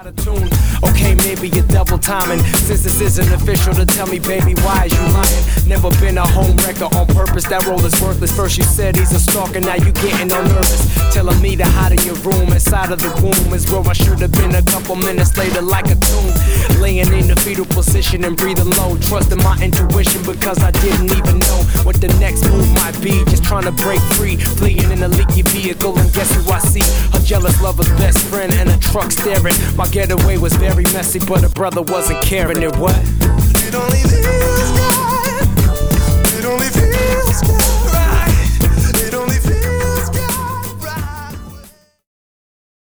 of tune. Okay, maybe you're double timing. Since this isn't official, to tell me, baby, why is you lying? Never been a home wrecker on purpose. That role is worthless. First you said he's a stalker, now you getting all nervous. Telling me to hide in your room, inside of the womb is where I should have been a couple minutes later, like a tomb. Laying in the fetal position and breathing low, trusting my intuition because I didn't even know what the next move might be. Just trying to break free, fleeing in a leaky vehicle, and guess who I see? A jealous lover's best friend and a truck staring. My getaway was very messy, but her brother wasn't caring. And what? It only feels good. It only feels good.